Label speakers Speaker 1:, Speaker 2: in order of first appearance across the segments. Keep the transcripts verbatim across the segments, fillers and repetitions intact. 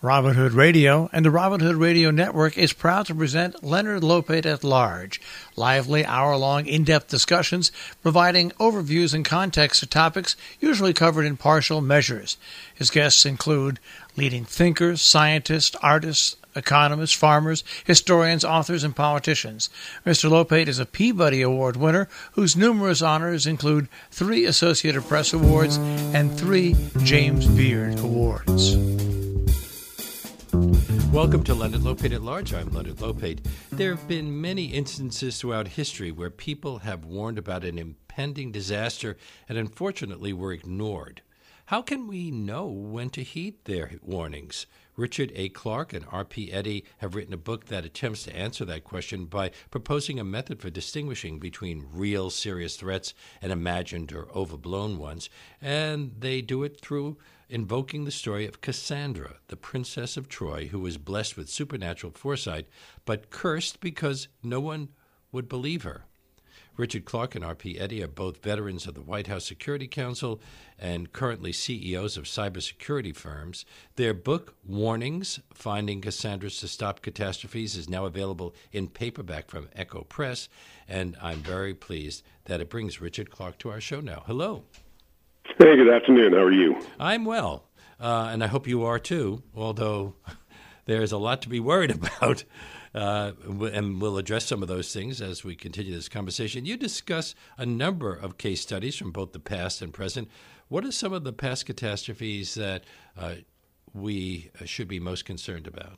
Speaker 1: Robin Hood Radio and the Robin Hood Radio Network is proud to present Leonard Lopate at Large, lively hour-long in-depth discussions providing overviews and context to topics usually covered in partial measures. His guests include leading thinkers, scientists, artists, economists, farmers, historians, authors, and politicians. Mister Lopate is a Peabody Award winner whose numerous honors include three Associated Press Awards and three James Beard Awards.
Speaker 2: Welcome to Leonard Lopate at Large. I'm Leonard Lopate. There have been many instances throughout history where people have warned about an impending disaster and unfortunately were ignored. How can we know when to heed their warnings? Richard A. Clarke and R P Eddy have written a book that attempts to answer that question by proposing a method for distinguishing between real serious threats and imagined or overblown ones, and they do it through invoking the story of Cassandra, the princess of Troy, who was blessed with supernatural foresight, but cursed because no one would believe her. Richard Clarke and R P Eddy are both veterans of the White House Security Council and currently C E Os of cybersecurity firms. Their book, Warnings, Finding Cassandras to Stop Catastrophes, is now available in paperback from Echo Press, and I'm very pleased that it brings Richard Clarke to our show now. Hello.
Speaker 3: Hey, good afternoon. How are you?
Speaker 2: I'm well, uh, and I hope you are too, although there's a lot to be worried about. Uh, and we'll address some of those things as we continue this conversation. You discuss a number of case studies from both the past and present. What are some of the past catastrophes that uh, we should be most concerned about?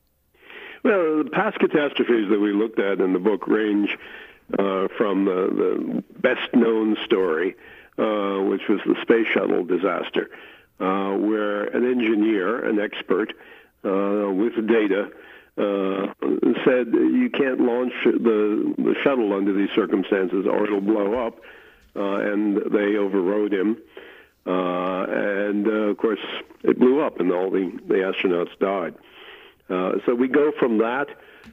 Speaker 3: Well, the past catastrophes that we looked at in the book range uh, from the, the best-known story, uh, which was the space shuttle disaster, uh, where an engineer, an expert, uh, with data, Uh, said you can't launch the, the shuttle under these circumstances or it'll blow up, uh, and they overrode him. Uh, and, uh, of course, it blew up and all the, the astronauts died. Uh, so we go from that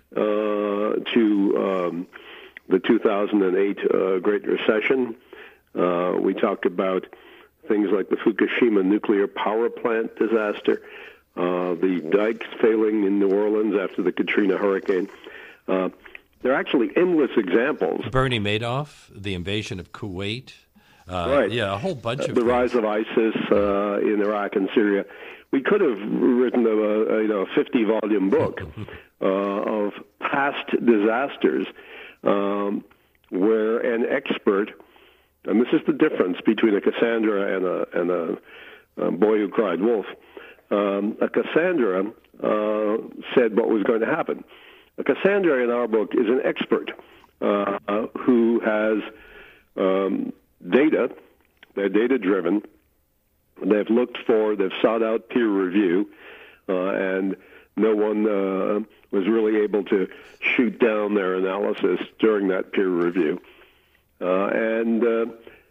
Speaker 3: uh, to um, the two thousand eight uh, Great Recession. Uh, we talked about things like the Fukushima nuclear power plant disaster, Uh, the dikes failing in New Orleans after the Katrina hurricane. Uh, there are actually endless examples.
Speaker 2: Bernie Madoff, the invasion of Kuwait. Uh,
Speaker 3: right.
Speaker 2: Yeah, a whole bunch
Speaker 3: uh,
Speaker 2: of
Speaker 3: The
Speaker 2: things.
Speaker 3: rise of ISIS uh, in Iraq and Syria. We could have written a, a you know fifty-volume book uh, of past disasters um, where an expert, and this is the difference between a Cassandra and a, and a, a boy who cried wolf, Um, a Cassandra uh, said what was going to happen. A Cassandra in our book is an expert uh, who has um, data. They're data-driven. They've looked for, they've sought out peer review, uh, and no one uh, was really able to shoot down their analysis during that peer review. Uh, and uh,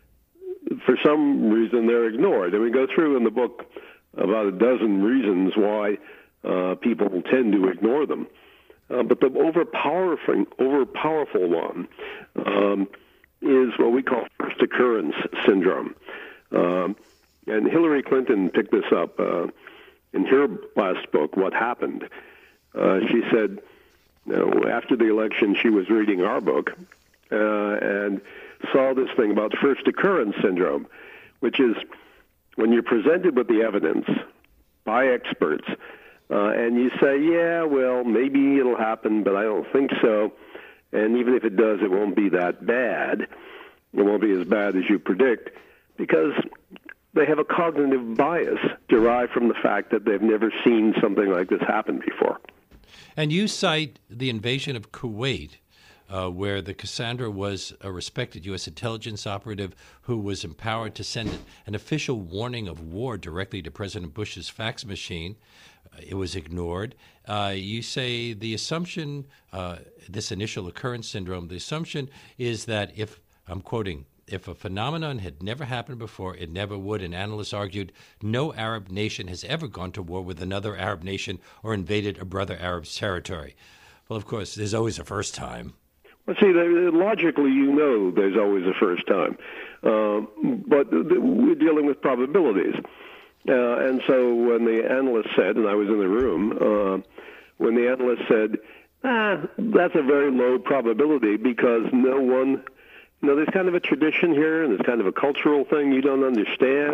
Speaker 3: for some reason, they're ignored. And we go through in the book about a dozen reasons why uh, people tend to ignore them. Uh, but the overpowerful, overpowerful one um, is what we call first occurrence syndrome. Um, and Hillary Clinton picked this up uh, in her last book, What Happened. Uh, she said, you know, after the election, she was reading our book uh, and saw this thing about first occurrence syndrome, which is when you're presented with the evidence by experts, uh, and you say, yeah, well, maybe it'll happen, but I don't think so, and even if it does, it won't be that bad. It won't be as bad as you predict, because they have a cognitive bias derived from the fact that they've never seen something like this happen before.
Speaker 2: And you cite the invasion of Kuwait, Uh, where the Cassandra was a respected U S intelligence operative who was empowered to send an official warning of war directly to President Bush's fax machine. Uh, it was ignored. Uh, you say the assumption, uh, this initial occurrence syndrome, the assumption is that if, I'm quoting, if a phenomenon had never happened before, it never would, and analysts argued, no Arab nation has ever gone to war with another Arab nation or invaded a brother Arab's territory. Well, of course, there's always a first time.
Speaker 3: Well, see, logically, you know there's always a first time. Uh, but we're dealing with probabilities. Uh, and so when the analyst said, and I was in the room, uh, when the analyst said, ah, that's a very low probability because no one, you know, there's kind of a tradition here and there's kind of a cultural thing you don't understand,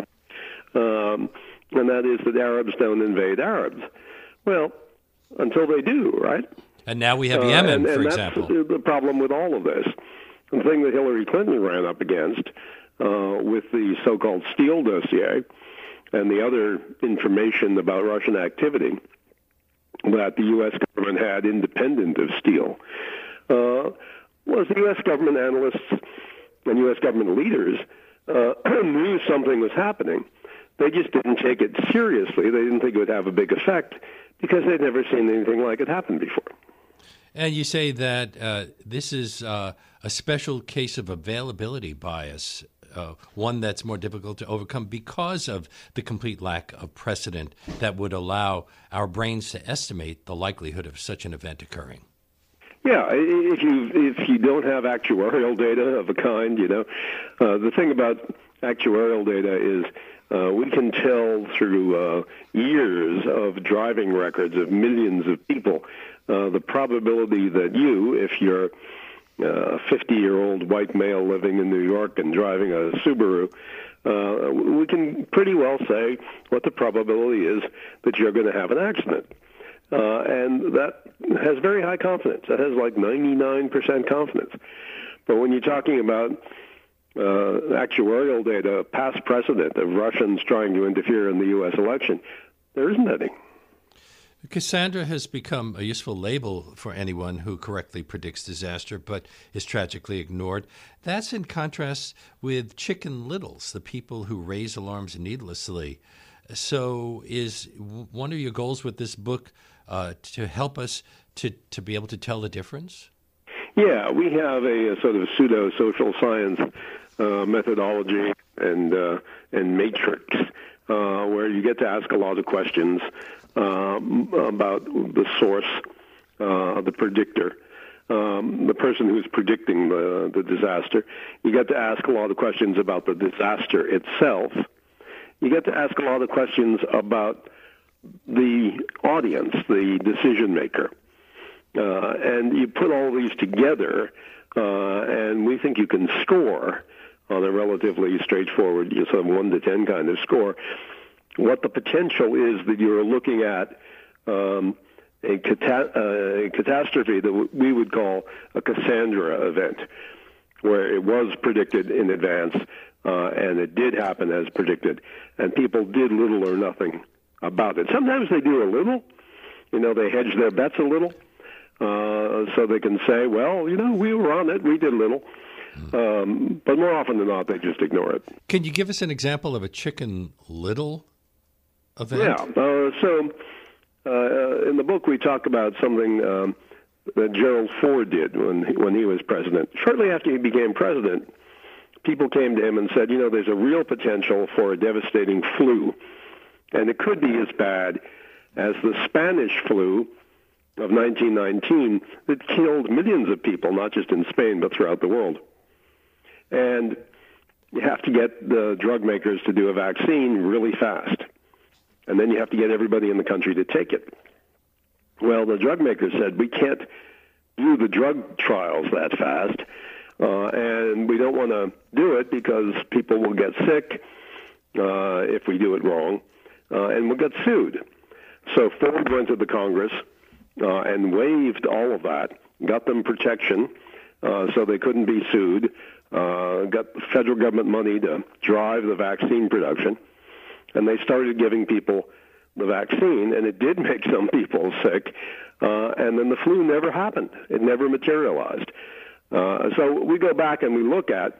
Speaker 3: um, and that is that Arabs don't invade Arabs. Well, until they do, right?
Speaker 2: And now we have Yemen,
Speaker 3: uh, and,
Speaker 2: for
Speaker 3: and
Speaker 2: example.
Speaker 3: That's the problem with all of this. The thing that Hillary Clinton ran up against uh, with the so-called Steele dossier and the other information about Russian activity that the U S government had independent of Steele uh, was the U S government analysts and U S government leaders uh, knew something was happening. They just didn't take it seriously. They didn't think it would have a big effect because they'd never seen anything like it happen before.
Speaker 2: And you say that uh, this is uh, a special case of availability bias, uh, one that's more difficult to overcome because of the complete lack of precedent that would allow our brains to estimate the likelihood of such an event occurring.
Speaker 3: Yeah, if you if you don't have actuarial data of a kind, you know, uh, the thing about actuarial data is uh, we can tell through uh, years of driving records of millions of people uh, the probability that you, if you're a fifty-year-old white male living in New York and driving a Subaru, uh, we can pretty well say what the probability is that you're going to have an accident. Uh, and that has very high confidence. That has like ninety-nine percent confidence. But when you're talking about uh, actuarial data, past precedent of Russians trying to interfere in the U S election, there isn't any.
Speaker 2: Cassandra has become a useful label for anyone who correctly predicts disaster but is tragically ignored. That's in contrast with Chicken Littles, the people who raise alarms needlessly. So is one of your goals with this book uh, to help us to, to be able to tell the difference?
Speaker 3: Yeah, we have a, a sort of pseudo-social science uh, methodology and, uh, and matrix uh, where you get to ask a lot of questions Um, about the source, uh, the predictor, um, the person who's predicting the, the disaster. You get to ask a lot of questions about the disaster itself. You get to ask a lot of questions about the audience, the decision maker. Uh, and you put all these together, uh, and we think you can score on a relatively straightforward, you sort of one to ten kind of score, what the potential is that you're looking at um, a, cata- uh, a catastrophe that w- we would call a Cassandra event, where it was predicted in advance uh, and it did happen as predicted, and people did little or nothing about it. Sometimes they do a little, you know, they hedge their bets a little, uh, so they can say, well, you know, we were on it, we did little. Um, but more often than not, they just ignore it.
Speaker 2: Can you give us an example of a Chicken Little event?
Speaker 3: Yeah. Uh, so uh, in the book, we talk about something um, that Gerald Ford did when when he was president. Shortly after he became president, people came to him and said, you know, there's a real potential for a devastating flu, and it could be as bad as the Spanish flu of nineteen nineteen that killed millions of people, not just in Spain, but throughout the world. And you have to get the drug makers to do a vaccine really fast. And then you have to get everybody in the country to take it. Well, the drug makers said, we can't do the drug trials that fast, uh, and we don't want to do it because people will get sick uh, if we do it wrong, uh, and we'll get sued. So Ford went to the Congress uh, and waived all of that, got them protection uh, so they couldn't be sued, uh, got the federal government money to drive the vaccine production, and they started giving people the vaccine, and it did make some people sick, uh, and then the flu never happened. It never materialized. Uh, so we go back and we look at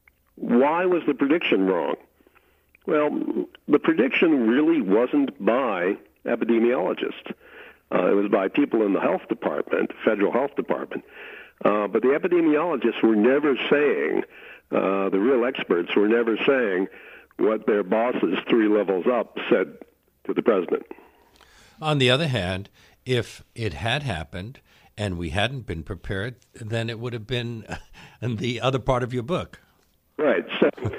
Speaker 3: why was the prediction wrong? Well, the prediction really wasn't by epidemiologists. Uh, it was by people in the health department, federal health department. Uh, but the epidemiologists were never saying, uh, the real experts were never saying what their bosses three levels up said to the president.
Speaker 2: On the other hand, if it had happened and we hadn't been prepared, then it would have been in the other part of your book.
Speaker 3: Right. So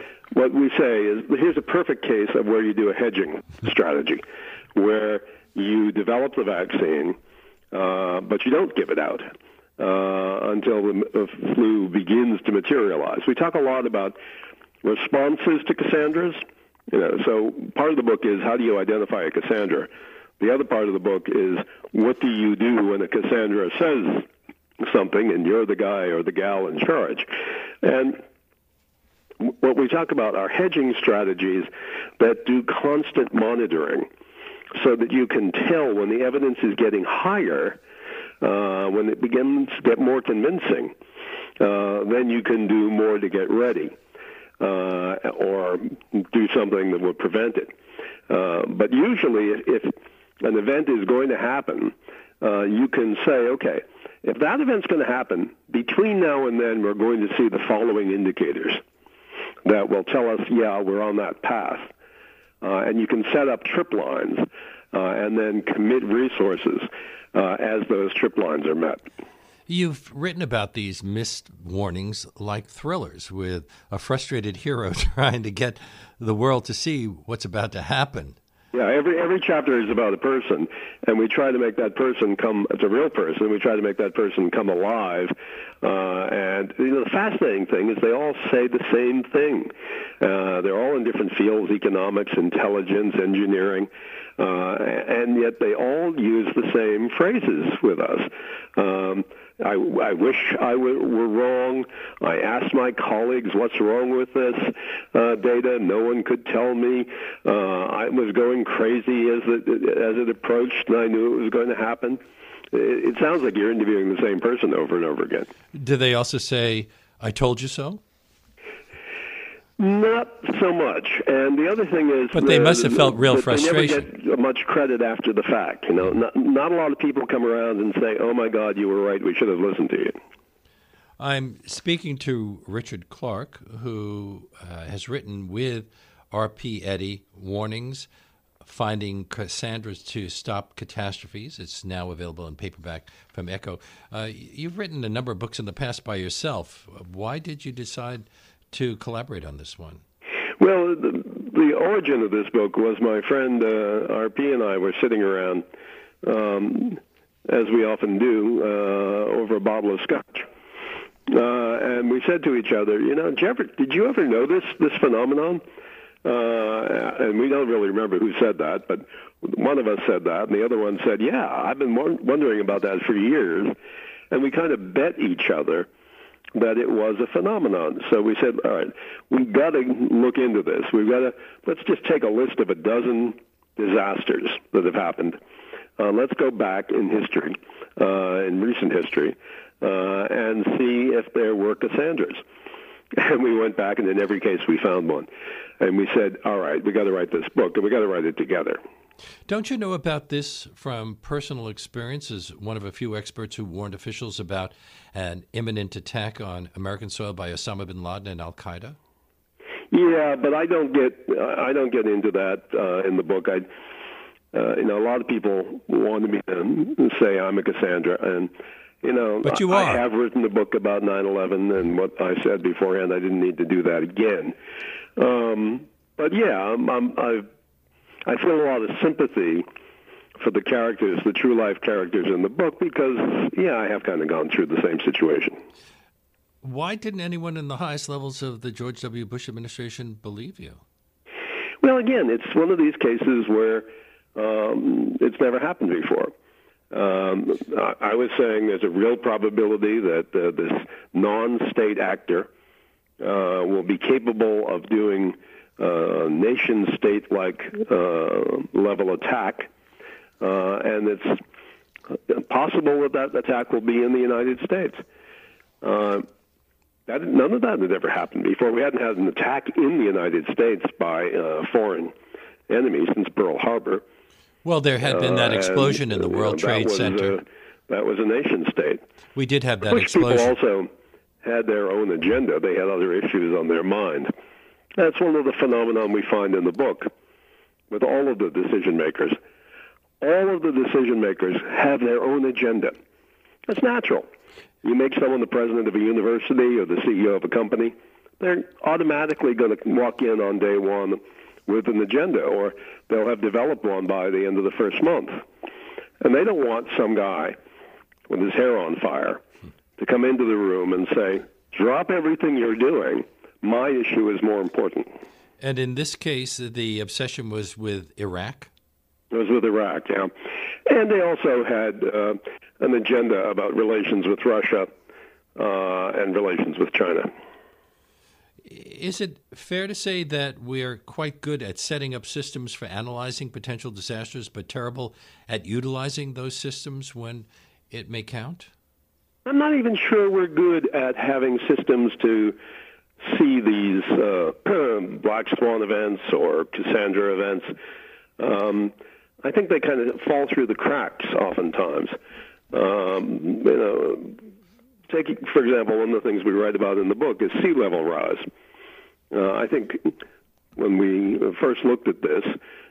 Speaker 3: what we say is, here's a perfect case of where you do a hedging strategy, where you develop the vaccine, uh, but you don't give it out uh, until the, the flu begins to materialize. We talk a lot about responses to Cassandras. You know, so part of the book is how do you identify a Cassandra? The other part of the book is what do you do when a Cassandra says something and you're the guy or the gal in charge? And what we talk about are hedging strategies that do constant monitoring so that you can tell when the evidence is getting higher, uh, when it begins to get more convincing, uh, then you can do more to get ready uh, or do something that would prevent it. Uh, but usually if, if an event is going to happen, uh, you can say, okay, if that event's going to happen, between now and then we're going to see the following indicators that will tell us, yeah, we're on that path. Uh, and you can set up trip lines uh, and then commit resources uh, as those trip lines are met.
Speaker 2: You've written about these missed warnings like thrillers, with a frustrated hero trying to get the world to see what's about to happen.
Speaker 3: Yeah, every every chapter is about a person, and we try to make that person come, it's a real person, we try to make that person come alive. Uh, and you know, the fascinating thing is they all say the same thing. Uh, they're all in different fields, economics, intelligence, engineering, uh, and yet they all use the same phrases with us. Um, I, I wish I w- were wrong. I asked my colleagues, what's wrong with this uh, data? No one could tell me. Uh, I was going crazy as it, as it approached, and I knew it was going to happen. It, it sounds like you're interviewing the same person over and over again.
Speaker 2: Do they also say, I told you so?
Speaker 3: Not so much. And the other thing is...
Speaker 2: But they
Speaker 3: uh,
Speaker 2: must have felt real frustration.
Speaker 3: They never get much credit after the fact. You know, not, not a lot of people come around and say, oh, my God, you were right. We should have listened to you.
Speaker 2: I'm speaking to Richard Clark, who uh, has written with R P Eddy Warnings, Finding Cassandras to Stop Catastrophes. It's now available in paperback from Echo. Uh, you've written a number of books in the past by yourself. Why did you decide to collaborate on this one?
Speaker 3: Well, the, the origin of this book was my friend uh, R P and I were sitting around, um, as we often do, uh, over a bottle of scotch. Uh, and we said to each other, you know, Jeffrey, did you ever know this, this phenomenon? Uh, and we don't really remember who said that, but one of us said that, and the other one said, yeah, I've been wondering about that for years. And we kind of bet each other that it was a phenomenon. So we said, all right, we've got to look into this. We've got to, let's just take a list of a dozen disasters that have happened. Uh, let's go back in history, uh, in recent history, uh, and see if there were Cassandras. And we went back, and in every case we found one. And we said, all right, we got to write this book, and we got to write it together.
Speaker 2: Don't you know about this from personal experience as one of a few experts who warned officials about an imminent attack on American soil by Osama bin Laden and Al-Qaeda?
Speaker 3: Yeah, but I don't get I don't get into that uh, in the book. I, uh, you know, a lot of people want me to say I'm a Cassandra, and you know,
Speaker 2: but you
Speaker 3: I,
Speaker 2: are.
Speaker 3: I have written a book about nine eleven, and what I said beforehand, I didn't need to do that again. Um, but yeah, I'm, I'm, I've. I feel a lot of sympathy for the characters, the true life characters in the book, because, yeah, I have kind of gone through the same situation.
Speaker 2: Why didn't anyone in the highest levels of the George W. Bush administration believe you?
Speaker 3: Well, again, it's one of these cases where um, it's never happened before. Um, I, I was saying there's a real probability that uh, this non-state actor uh, will be capable of doing Uh, nation-state-like uh, level attack, uh, and it's possible that that attack will be in the United States. Uh, that, none of that had ever happened before. We hadn't had an attack in the United States by uh, foreign enemies since Pearl Harbor.
Speaker 2: Well, there had been that explosion uh, and, in the World
Speaker 3: you know,
Speaker 2: Trade
Speaker 3: was,
Speaker 2: Center.
Speaker 3: Uh, that was a nation-state.
Speaker 2: We did have that
Speaker 3: Which
Speaker 2: explosion.
Speaker 3: People also had their own agenda. They had other issues on their mind. That's one of the phenomena we find in the book with all of the decision makers. All of the decision makers have their own agenda. That's natural. You make someone the president of a university or the C E O of a company, they're automatically going to walk in on day one with an agenda, or they'll have developed one by the end of the first month. And they don't want some guy with his hair on fire to come into the room and say, drop everything you're doing. My issue is more important.
Speaker 2: And in this case, the obsession was with Iraq?
Speaker 3: It was with Iraq, yeah. And they also had uh, an agenda about relations with Russia uh, and relations with China.
Speaker 2: Is it fair to say that we're quite good at setting up systems for analyzing potential disasters, but terrible at utilizing those systems when it may count?
Speaker 3: I'm not even sure we're good at having systems to see these uh, black swan events or Cassandra events. Um, I think they kind of fall through the cracks oftentimes. Um, you know, take, for example, one of the things we write about in the book is sea level rise. Uh, I think when we first looked at this,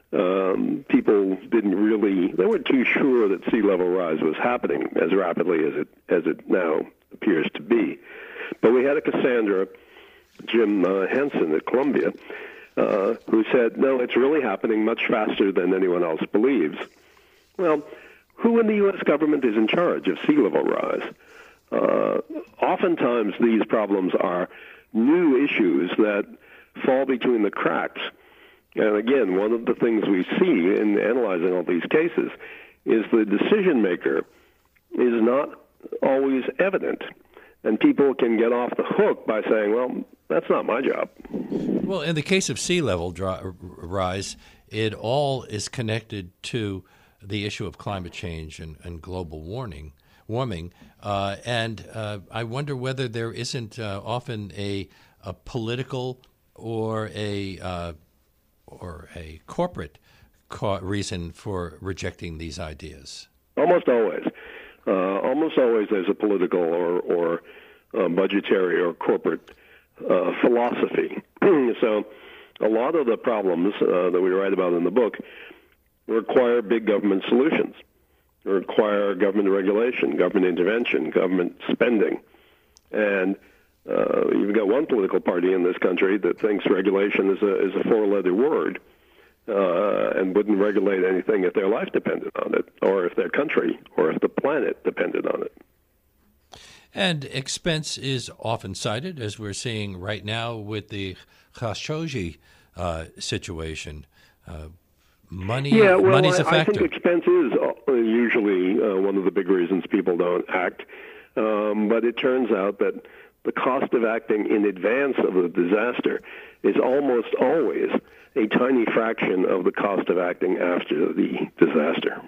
Speaker 3: um, people didn't really, they weren't too sure that sea level rise was happening as rapidly as it as it now appears to be. But we had a Cassandra, Jim uh, Henson at Columbia, uh, who said, no, it's really happening much faster than anyone else believes. Well, who in the U S government is in charge of sea level rise? Uh, oftentimes these problems are new issues that fall between the cracks. And again, one of the things we see in analyzing all these cases is the decision maker is not always evident. And people can get off the hook by saying, well, that's not my job.
Speaker 2: Well, in the case of sea level dry, rise, it all is connected to the issue of climate change and, and global warming. warming. Uh, and uh, I wonder whether there isn't uh, often a, a political or a uh, or a corporate co- reason for rejecting these ideas.
Speaker 3: Almost always. Uh, almost always there's a political or, or uh, budgetary or corporate uh, philosophy. So a lot of the problems uh, that we write about in the book require big government solutions, require government regulation, government intervention, government spending. And uh, you've got one political party in this country that thinks regulation is a, is a four-letter word uh, and wouldn't regulate anything if their life depended on it, or if their country, or if the planet depended on it.
Speaker 2: And expense is often cited, as we're seeing right now with the Khashoggi uh, situation. Uh, money,
Speaker 3: yeah, well,
Speaker 2: money's
Speaker 3: I,
Speaker 2: a factor.
Speaker 3: I think expense is usually uh, one of the big reasons people don't act. Um, but it turns out that the cost of acting in advance of a disaster is almost always a tiny fraction of the cost of acting after the disaster.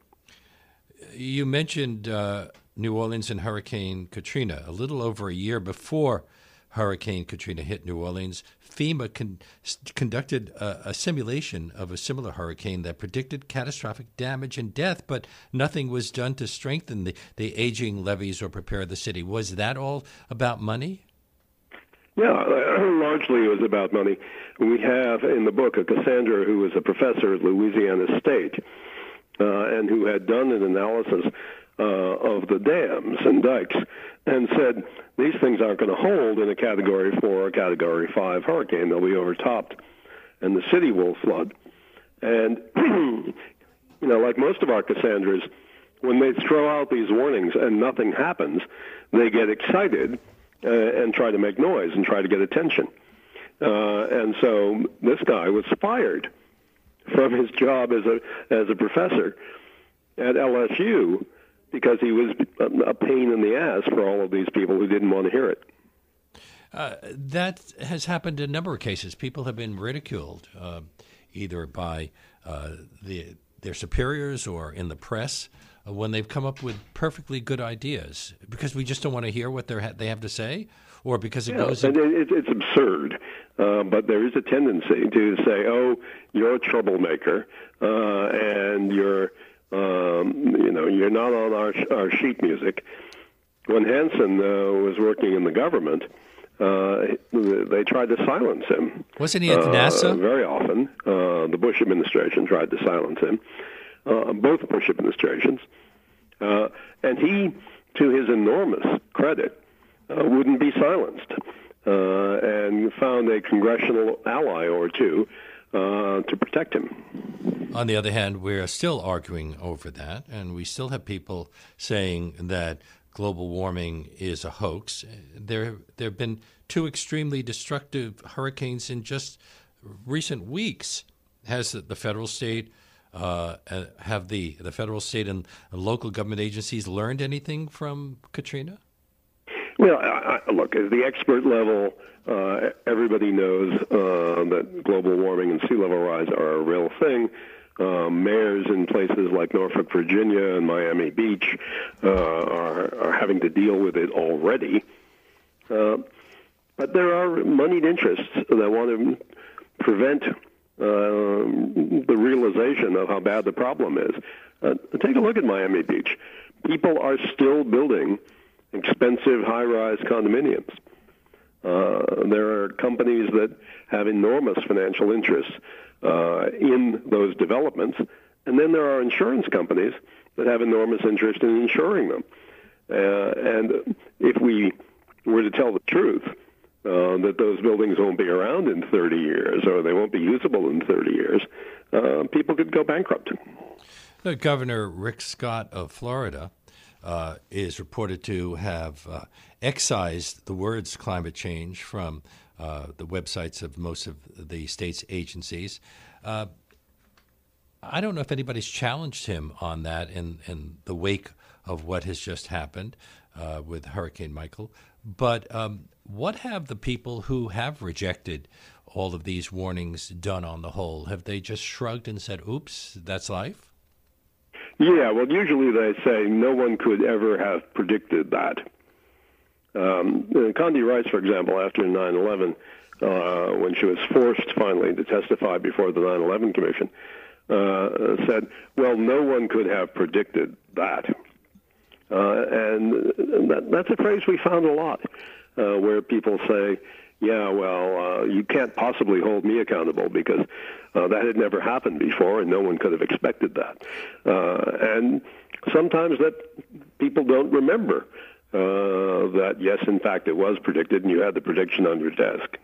Speaker 2: You mentioned uh, New Orleans and Hurricane Katrina. A little over a year before Hurricane Katrina hit New Orleans, FEMA con- conducted a, a simulation of a similar hurricane that predicted catastrophic damage and death, but nothing was done to strengthen the, the aging levees or prepare the city. Was that all about money?
Speaker 3: Yeah, largely it was about money. We have in the book a Cassandra who was a professor at Louisiana State uh, and who had done an analysis uh, of the dams and dikes and said, these things aren't going to hold in a Category four or Category five hurricane. They'll be overtopped, and the city will flood. And, you know, like most of our Cassandras, when they throw out these warnings and nothing happens, they get excited uh, and try to make noise and try to get attention. Uh, and so this guy was fired from his job as a as a professor at L S U because he was a pain in the ass for all of these people who didn't want to hear it.
Speaker 2: Uh, that has happened in a number of cases. People have been ridiculed uh, either by uh, the, their superiors or in the press uh, when they've come up with perfectly good ideas because we just don't want to hear what ha- they have to say, or because it
Speaker 3: yeah,
Speaker 2: goes...
Speaker 3: In- it, it's absurd, uh, but there is a tendency to say, oh, you're a troublemaker, uh, and you're... Um, you know, you're not on our our sheet music. When Hansen uh, was working in the government, uh, they tried to silence him.
Speaker 2: Wasn't he at
Speaker 3: uh,
Speaker 2: NASA?
Speaker 3: Very often. Uh, the Bush administration tried to silence him, uh, both Bush administrations. Uh, and he, to his enormous credit, uh, wouldn't be silenced. uh, and found a congressional ally or two uh, to protect him.
Speaker 2: On the other hand, we're still arguing over that, and we still have people saying that global warming is a hoax. There, there have been two extremely destructive hurricanes in just recent weeks. Has the federal, state, uh, have the, the federal, state, and local government agencies learned anything from Katrina?
Speaker 3: Well, I, I, look, at the expert level, uh, everybody knows uh, that global warming and sea level rise are a real thing. Uh, mayors in places like Norfolk, Virginia, and Miami Beach uh, are, are having to deal with it already. Uh, but there are moneyed interests that want to prevent uh, the realization of how bad the problem is. Uh, take a look at Miami Beach. People are still building expensive high-rise condominiums. Uh, there are companies that have enormous financial interests uh, in those developments, and then there are insurance companies that have enormous interest in insuring them. Uh, and if we were to tell the truth, uh, that those buildings won't be around in thirty years or they won't be usable in thirty years, uh, people could go bankrupt.
Speaker 2: The Governor Rick Scott of Florida Uh, is reported to have uh, excised the words climate change from uh, the websites of most of the state's agencies. Uh, I don't know if anybody's challenged him on that in, in the wake of what has just happened uh, with Hurricane Michael. But um, what have the people who have rejected all of these warnings done on the whole? Have they just shrugged and said, oops, that's life?
Speaker 3: Yeah, well, usually they say no one could ever have predicted that. Um, Condi Rice, for example, after nine eleven, uh, when she was forced finally to testify before the nine eleven Commission, uh, said, well, no one could have predicted that. Uh, and that, that's a phrase we found a lot, uh, where people say, yeah, well, uh, you can't possibly hold me accountable because uh, that had never happened before and no one could have expected that. Uh, and sometimes that people don't remember uh, that, yes, in fact, it was predicted and you had the prediction on your desk.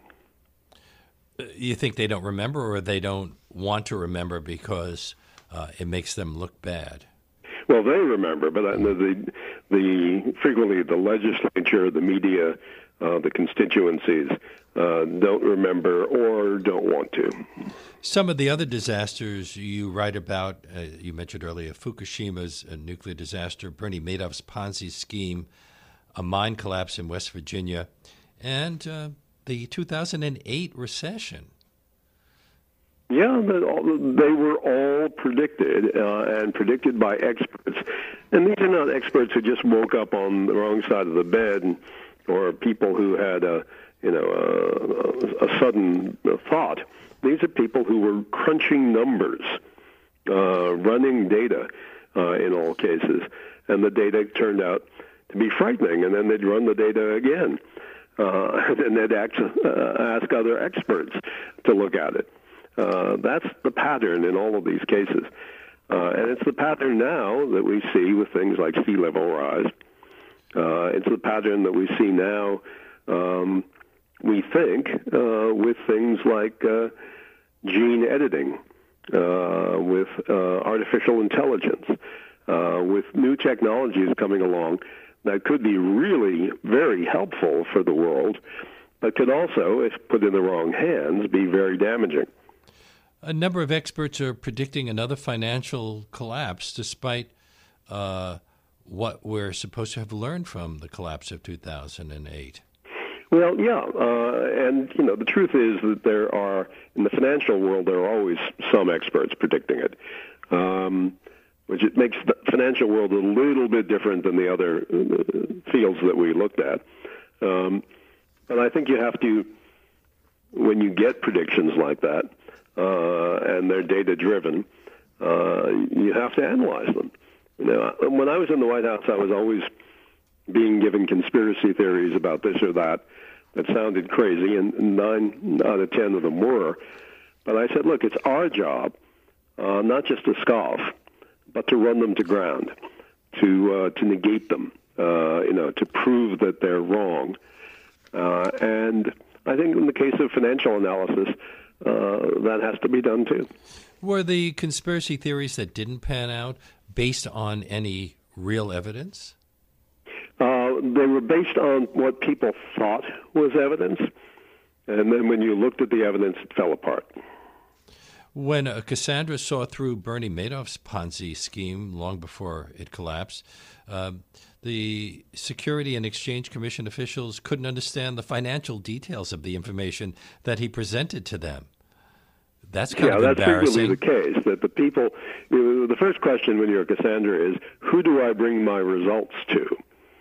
Speaker 2: You think they don't remember, or they don't want to remember because uh, it makes them look bad?
Speaker 3: Well, they remember, but uh, the, the frequently the legislature, the media, Uh, the constituencies uh, don't remember or don't want to.
Speaker 2: Some of the other disasters you write about, uh, you mentioned earlier, Fukushima's a nuclear disaster, Bernie Madoff's Ponzi scheme, a mine collapse in West Virginia, and uh, the two thousand eight recession.
Speaker 3: Yeah, they were all predicted uh, and predicted by experts. And these are not experts who just woke up on the wrong side of the bed and or people who had a, you know, a, a sudden thought. These are people who were crunching numbers, uh, running data uh, in all cases, and the data turned out to be frightening. And then they'd run the data again, uh, and they'd ask, uh, ask other experts to look at it. Uh, that's the pattern in all of these cases, uh, and it's the pattern now that we see with things like sea level rise. Uh, it's the pattern that we see now, um, we think, uh, with things like uh, gene editing, uh, with uh, artificial intelligence, uh, with new technologies coming along that could be really very helpful for the world, but could also, if put in the wrong hands, be very damaging.
Speaker 2: A number of experts are predicting another financial collapse despite uh what we're supposed to have learned from the collapse of two thousand eight.
Speaker 3: Well, yeah, uh, and, you know, the truth is that there are, in the financial world, there are always some experts predicting it, um, which it makes the financial world a little bit different than the other uh, fields that we looked at. Um, but I think you have to, when you get predictions like that, uh, and they're data-driven, uh, you have to analyze them. You know, when I was in the White House, I was always being given conspiracy theories about this or that that sounded crazy, and nine out of ten of them were. But I said, look, it's our job uh, not just to scoff, but to run them to ground, to uh, to negate them, uh, you know, to prove that they're wrong. Uh, and I think in the case of financial analysis, uh, that has to be done too.
Speaker 2: Were the conspiracy theories that didn't pan out based on any real evidence?
Speaker 3: Uh, they were based on what people thought was evidence, and then when you looked at the evidence, it fell apart.
Speaker 2: When uh, Cassandra saw through Bernie Madoff's Ponzi scheme long before it collapsed, uh, the Security and Exchange Commission officials couldn't understand the financial details of the information that he presented to them. That's kind
Speaker 3: yeah,
Speaker 2: of
Speaker 3: that's
Speaker 2: embarrassing.
Speaker 3: frequently the case, that the people, you know, the first question when you're Cassandra is, who do I bring my results to?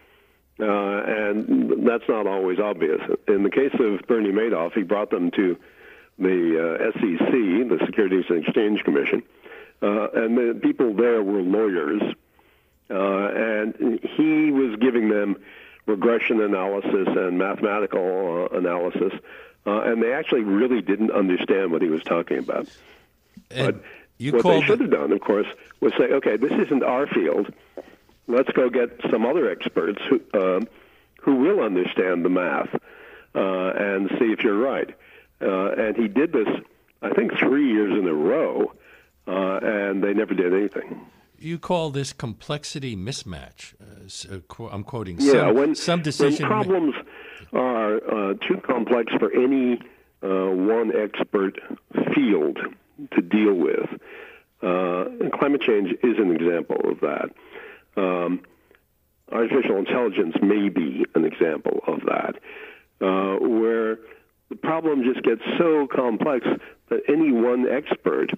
Speaker 3: Uh, and that's not always obvious. In the case of Bernie Madoff, he brought them to the uh, S E C, the Securities and Exchange Commission, uh, and the people there were lawyers, uh, and he was giving them regression analysis and mathematical uh, analysis, uh, and they actually really didn't understand what he was talking about.
Speaker 2: And
Speaker 3: but
Speaker 2: you
Speaker 3: what they
Speaker 2: the-
Speaker 3: should have done, of course, was say, okay, this isn't our field. Let's go get some other experts who, uh, who will understand the math uh, and see if you're right. Uh, and he did this, I think, three years in a row, uh, and they never did anything.
Speaker 2: You call this complexity mismatch. Uh, so, qu- I'm quoting
Speaker 3: Yeah,
Speaker 2: some,
Speaker 3: when,
Speaker 2: some decision.
Speaker 3: when problems are uh, too complex for any uh, one expert field to deal with, uh, and climate change is an example of that. Um, artificial intelligence may be an example of that, uh, where the problem just gets so complex that any one expert,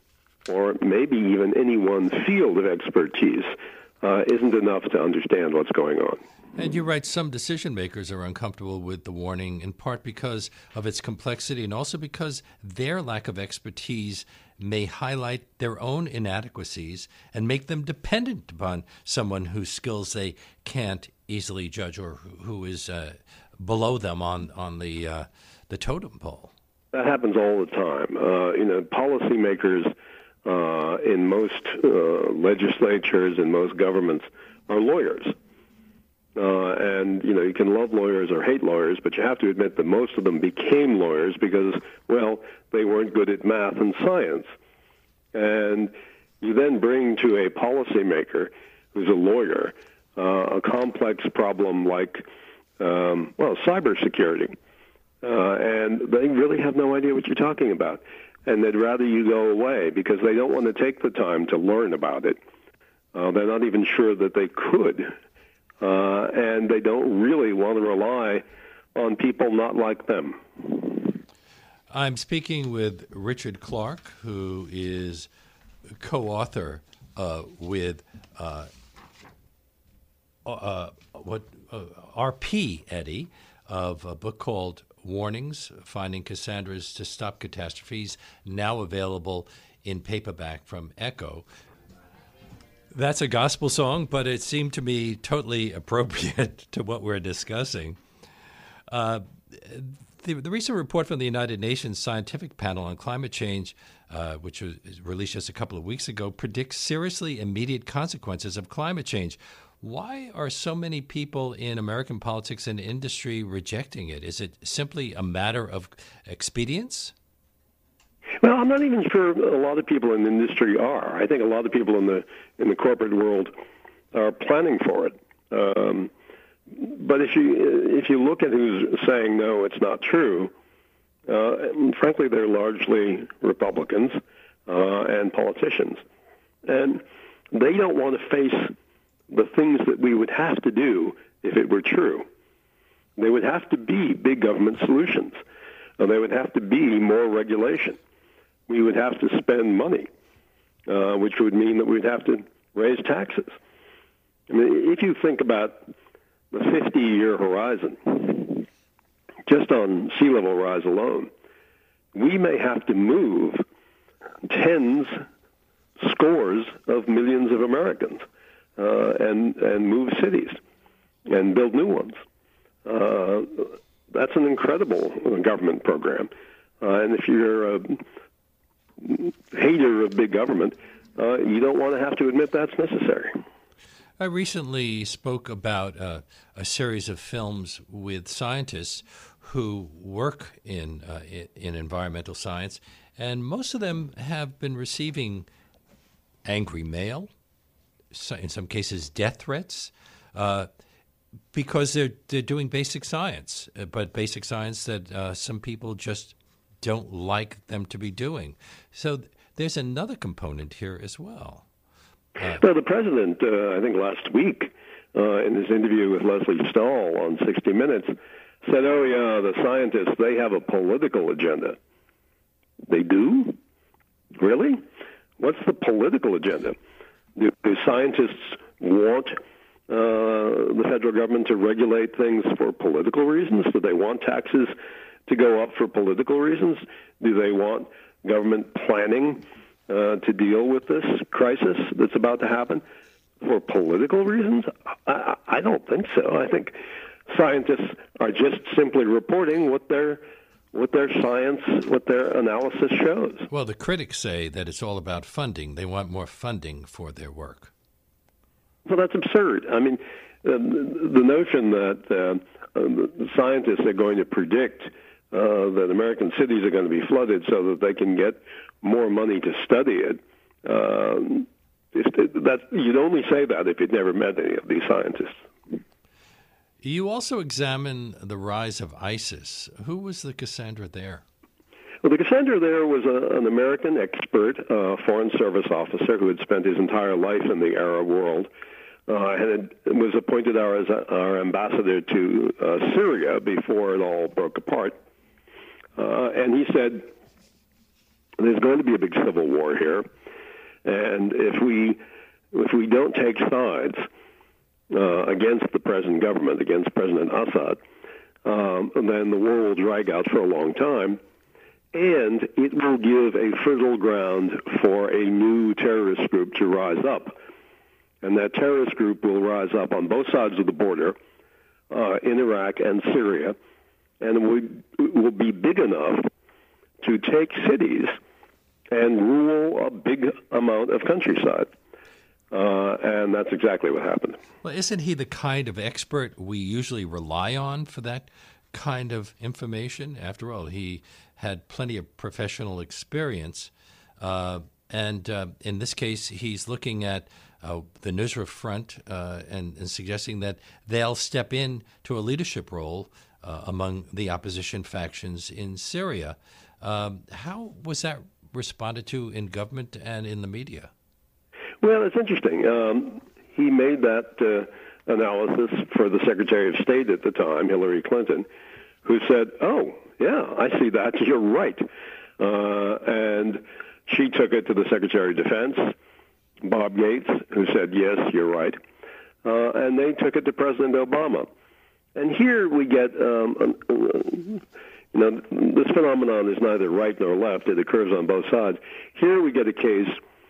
Speaker 3: or maybe even any one field of expertise, uh, isn't enough to understand what's going on.
Speaker 2: And you're right, some decision makers are uncomfortable with the warning, in part because of its complexity and also because their lack of expertise may highlight their own inadequacies and make them dependent upon someone whose skills they can't easily judge or who is uh, below them on, on the, uh, the totem pole.
Speaker 3: That happens all the time. Uh, you know, policymakers uh, in most uh, legislatures and most governments are lawyers. Uh, and, you know, you can love lawyers or hate lawyers, but you have to admit that most of them became lawyers because, well, they weren't good at math and science. And you then bring to a policymaker who's a lawyer uh, a complex problem like, um, well, cybersecurity. Uh, and they really have no idea what you're talking about. And they'd rather you go away because they don't want to take the time to learn about it. Uh, they're not even sure that they could. Uh, and they don't really want to rely on people not like them.
Speaker 2: I'm speaking with Richard Clark, who is co-author uh, with uh, uh, what uh, R P Eddy of a book called Warnings, Finding Cassandras to Stop Catastrophes, now available in paperback from Echo. That's a gospel song, but it seemed to me totally appropriate to what we're discussing. Uh, the, the recent report from the United Nations Scientific Panel on Climate Change, uh, which was released just a couple of weeks ago, predicts seriously immediate consequences of climate change. Why are so many people in American politics and industry rejecting it? Is it simply a matter of expedience?
Speaker 3: Well, I'm not even sure a lot of people in the industry are. I think a lot of people in the in the corporate world are planning for it. Um, but if you if you look at who's saying no, it's not true. Uh, frankly, they're largely Republicans uh, and politicians, and they don't want to face the things that we would have to do if it were true. They would have to be big government solutions. Uh, they would have to be more regulation. We would have to spend money, uh, which would mean that we'd have to raise taxes. I mean, if you think about the fifty-year horizon, just on sea level rise alone, we may have to move tens, scores of millions of Americans uh, and, and move cities and build new ones. Uh, that's an incredible government program. Uh, and if you're a hater of big government, uh, you don't want to have to admit that's necessary.
Speaker 2: I recently spoke about uh, a series of films with scientists who work in, uh, in environmental science, and most of them have been receiving angry mail, in some cases death threats, uh, because they're they're doing basic science, but basic science that uh, some people just don't like them to be doing. So th- there's another component here as well. Uh,
Speaker 3: well, the president, uh, I think last week, uh, in his interview with Leslie Stahl on sixty minutes, said, oh, yeah, the scientists, they have a political agenda. They do? Really? What's the political agenda? Do, do scientists want uh, the federal government to regulate things for political reasons? Do they want taxes to go up for political reasons? Do they want government planning uh, to deal with this crisis that's about to happen for political reasons? I, I don't think so. I think scientists are just simply reporting what their what their science, what their analysis shows.
Speaker 2: Well, the critics say that it's all about funding. They want more funding for their work.
Speaker 3: Well, that's absurd. I mean, uh, the notion that uh, the scientists are going to predict uh, that American cities are going to be flooded so that they can get more money to study it, um, that you'd only say that if you'd never met any of these scientists.
Speaker 2: You also examine the rise of ISIS. Who was the Cassandra there?
Speaker 3: Well, the Cassandra there was a, an American expert, uh, Foreign Service officer who had spent his entire life in the Arab world, uh, and it was appointed our, as a, our ambassador to uh, Syria before it all broke apart. Uh, and he said, there's going to be a big civil war here, and if we if we don't take sides uh, against the present government, against President Assad, um, then the war will drag out for a long time, and it will give a fertile ground for a new terrorist group to rise up. And that terrorist group will rise up on both sides of the border uh, in Iraq and Syria, and it will, will be big enough to take cities and rule a big amount of countryside. Uh, and that's exactly what happened.
Speaker 2: Well, isn't he the kind of expert we usually rely on for that kind of information? After all, he had plenty of professional experience. Uh, and uh, in this case, he's looking at uh, the Nusra Front uh, and, and suggesting that they'll step in to a leadership role uh, among the opposition factions in Syria. Um, how was that responded to in government and in the media?
Speaker 3: Well, it's interesting. Um, he made that uh, analysis for the Secretary of State at the time, Hillary Clinton, who said, oh, yeah, I see that. You're right. Uh, and she took it to the Secretary of Defense, Bob Gates, who said, yes, you're right. Uh, and they took it to President Obama. And here we get, um, you know, this phenomenon is neither right nor left. It occurs on both sides. Here we get a case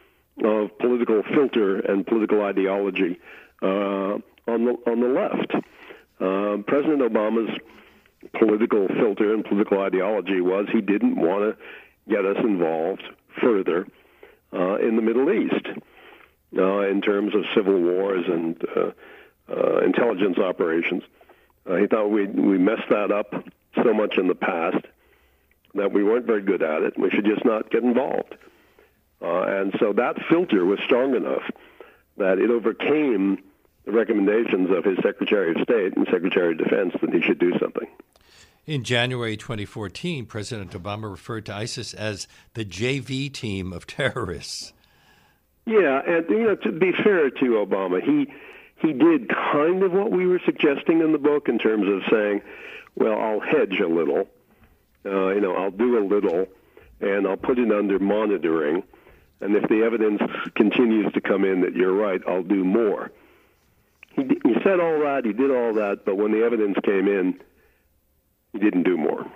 Speaker 3: of political filter and political ideology uh, on the on the left. Uh, President Obama's political filter and political ideology was he didn't want to get us involved further uh, in the Middle East uh, in terms of civil wars and uh, uh, intelligence operations. Uh, he thought we we messed that up so much in the past that we weren't very good at it. We should just not get involved. Uh, and so that filter was strong enough that it overcame the recommendations of his Secretary of State and Secretary of Defense that he should do something.
Speaker 2: In January twenty fourteen, President Obama referred to ISIS as the J V team of terrorists.
Speaker 3: Yeah, and you know, to be fair to Obama, he he did kind of what we were suggesting in the book in terms of saying, well, I'll hedge a little, uh, you know, I'll do a little, and I'll put it under monitoring. And if the evidence continues to come in that you're right, I'll do more. He, he said all that, he did all that, but when the evidence came in, he didn't do more.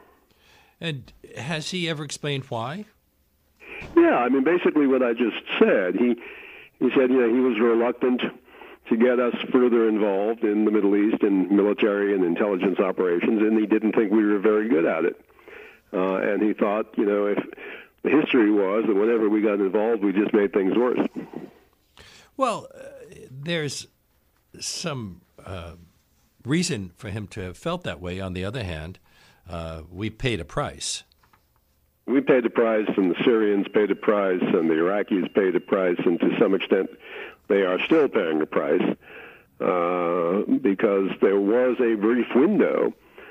Speaker 2: And has he ever explained why?
Speaker 3: Yeah, I mean, basically what I just said. He he said, you know, he was reluctant to get us further involved in the Middle East in military and intelligence operations, and he didn't think we were very good at it. Uh, and he thought, you know, if the history was that whenever we got involved, we just made things worse.
Speaker 2: Well, uh, there's some uh, reason for him to have felt that way. On the other hand, uh, we paid a price.
Speaker 3: We paid a price, and the Syrians paid a price, and the Iraqis paid a price, and to some extent they are still paying a price uh, because there was a brief window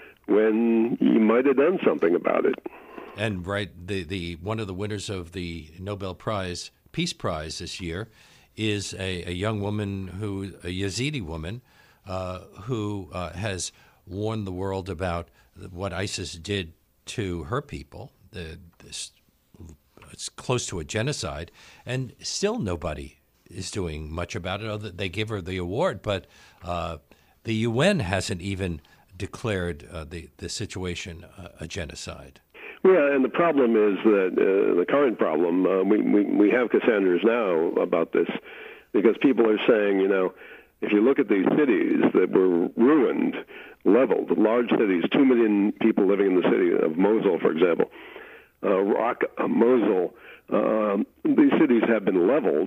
Speaker 3: when you might have done something about it.
Speaker 2: And right, the, the one of the winners of the Nobel Prize, Peace Prize this year, is a, a young woman who, a Yazidi woman, uh, who uh, has warned the world about what ISIS did to her people. The, this, it's close to a genocide, and still nobody is doing much about it. Other they give her the award, but uh, the U N hasn't even declared uh, the the situation uh, a genocide.
Speaker 3: Yeah, and the problem is that uh, the current problem, uh, we, we we have Cassandras now about this, because people are saying, you know, if you look at these cities that were ruined, leveled, large cities, two million people living in the city of Mosul, for example, uh, Raqqa, Mosul, uh, these cities have been leveled,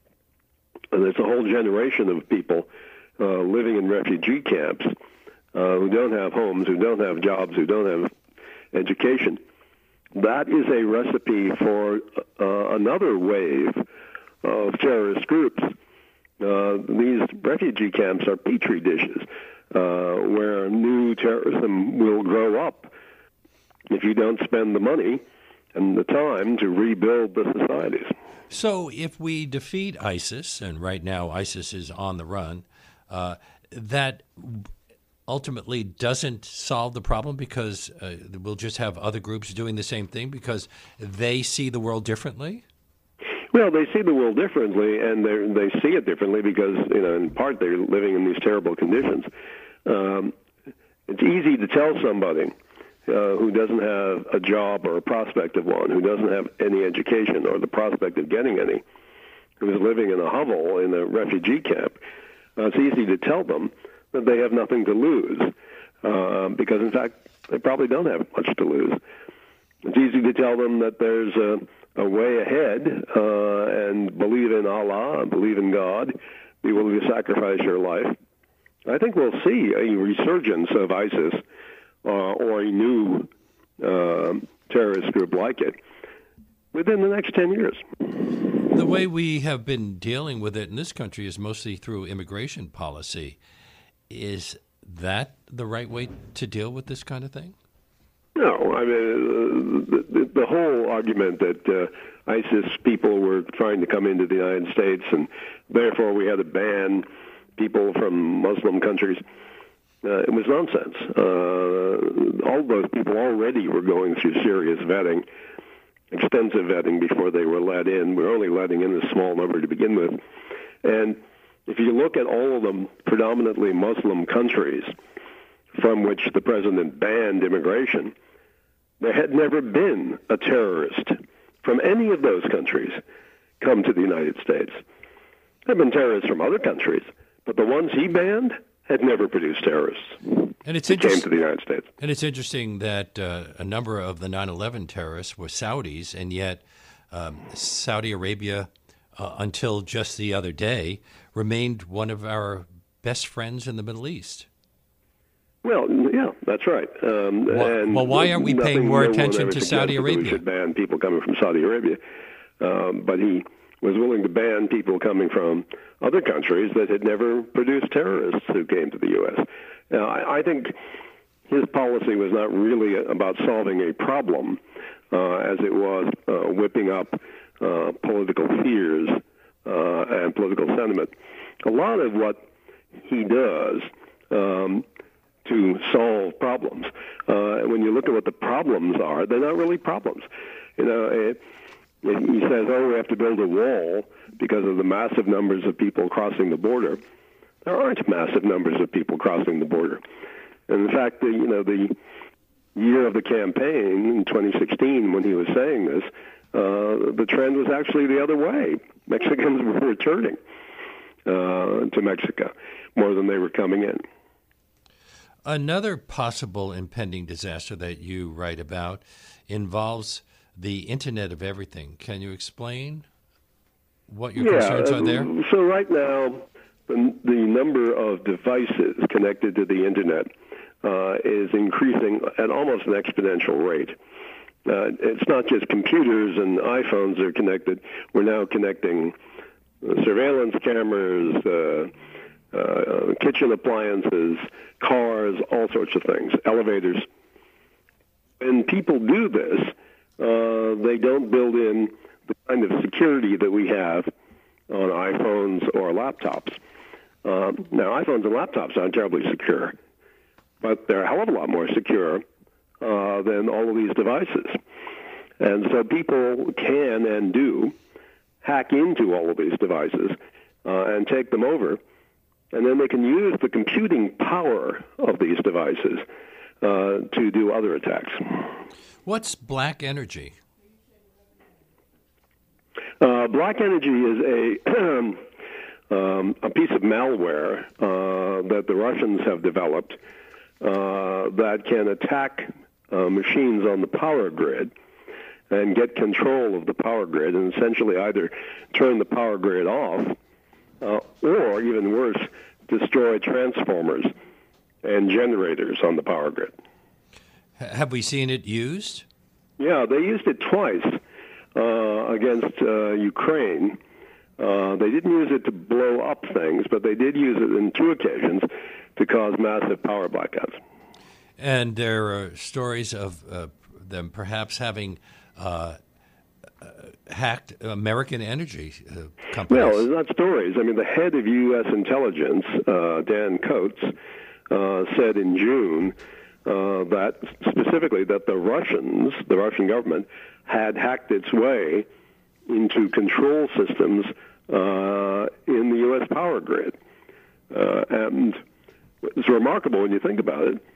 Speaker 3: and there's a whole generation of people uh, living in refugee camps uh, who don't have homes, who don't have jobs, who don't have education. That is a recipe for uh, another wave of terrorist groups. Uh, these refugee camps are petri dishes uh, where new terrorism will grow up if you don't spend the money and the time to rebuild the societies.
Speaker 2: So if we defeat ISIS, and right now ISIS is on the run, uh, that ultimately doesn't solve the problem, because uh, we'll just have other groups doing the same thing because they see the world differently?
Speaker 3: Well, they see the world differently, and they they see it differently because, you know, in part they're living in these terrible conditions. Um, it's easy to tell somebody uh, who doesn't have a job or a prospect of one, who doesn't have any education or the prospect of getting any, who's living in a hovel in a refugee camp. Uh, it's easy to tell them that they have nothing to lose, uh, because, in fact, they probably don't have much to lose. It's easy to tell them that there's a, a way ahead, uh, and believe in Allah, and believe in God, be willing to sacrifice your life. I think we'll see a resurgence of ISIS uh, or a new uh, terrorist group like it within the next ten years.
Speaker 2: The way we have been dealing with it in this country is mostly through immigration policy. Is that the right way to deal with this kind of thing?
Speaker 3: No, I mean, the, the, the whole argument that uh, ISIS people were trying to come into the United States and therefore we had to ban people from Muslim countries, uh, it was nonsense. Uh, all those people already were going through serious vetting, extensive vetting before they were let in. We were only letting in a small number to begin with. And if you look at all of them predominantly Muslim countries from which the president banned immigration, there had never been a terrorist from any of those countries come to the United States. There have been terrorists from other countries, but the ones he banned had never produced terrorists
Speaker 2: and it's
Speaker 3: who came to the United States.
Speaker 2: And it's interesting that uh, a number of the nine eleven terrorists were Saudis, and yet um, Saudi Arabia, uh, until just the other day, remained one of our best friends in the Middle East.
Speaker 3: Well, yeah, that's right. Um,
Speaker 2: well,
Speaker 3: and
Speaker 2: well, why aren't we paying
Speaker 3: nothing,
Speaker 2: more
Speaker 3: no
Speaker 2: attention to Saudi Arabia?
Speaker 3: We should ban people coming from Saudi Arabia, um, but he was willing to ban people coming from other countries that had never produced terrorists who came to the U S. Now, I, I think his policy was not really about solving a problem, uh, as it was uh, whipping up uh, political fears uh, and political sentiment. A lot of what he does um, to solve problems, uh, when you look at what the problems are, they're not really problems. You know, it, he says, oh, we have to build a wall because of the massive numbers of people crossing the border. There aren't massive numbers of people crossing the border. And in fact, the, you know, the year of the campaign in twenty sixteen, when he was saying this, uh, the trend was actually the other way. Mexicans were returning uh, to Mexico more than they were coming in.
Speaker 2: Another possible impending disaster that you write about involves the Internet of Everything. Can you explain what your
Speaker 3: yeah,
Speaker 2: concerns are there?
Speaker 3: So right now, the number of devices connected to the Internet uh, is increasing at almost an exponential rate. Uh, it's not just computers and iPhones that are connected. We're now connecting surveillance cameras, uh, uh, kitchen appliances, cars, all sorts of things, elevators. When people do this, uh, they don't build in the kind of security that we have on iPhones or laptops. Uh, now, iPhones and laptops aren't terribly secure, but they're a hell of a lot more secure uh, than all of these devices. And so people can and do hack into all of these devices uh, and take them over, and then they can use the computing power of these devices uh, to do other attacks.
Speaker 2: What's black energy?
Speaker 3: Uh, black energy is a um, a piece of malware uh, that the Russians have developed uh, that can attack uh, machines on the power grid and get control of the power grid and essentially either turn the power grid off uh, or, even worse, destroy transformers and generators on the power grid.
Speaker 2: Have we seen it used?
Speaker 3: Yeah, they used it twice uh, against uh, Ukraine. Uh, they didn't use it to blow up things, but they did use it in two occasions to cause massive power blackouts.
Speaker 2: And there are stories of uh, them perhaps having uh, uh, hacked American energy uh, companies.
Speaker 3: Well, it's not stories. I mean, the head of U S intelligence, uh, Dan Coates, uh, said in June uh, that specifically that the Russians, the Russian government, had hacked its way into control systems uh, in the U S power grid. Uh, and it's remarkable when you think about it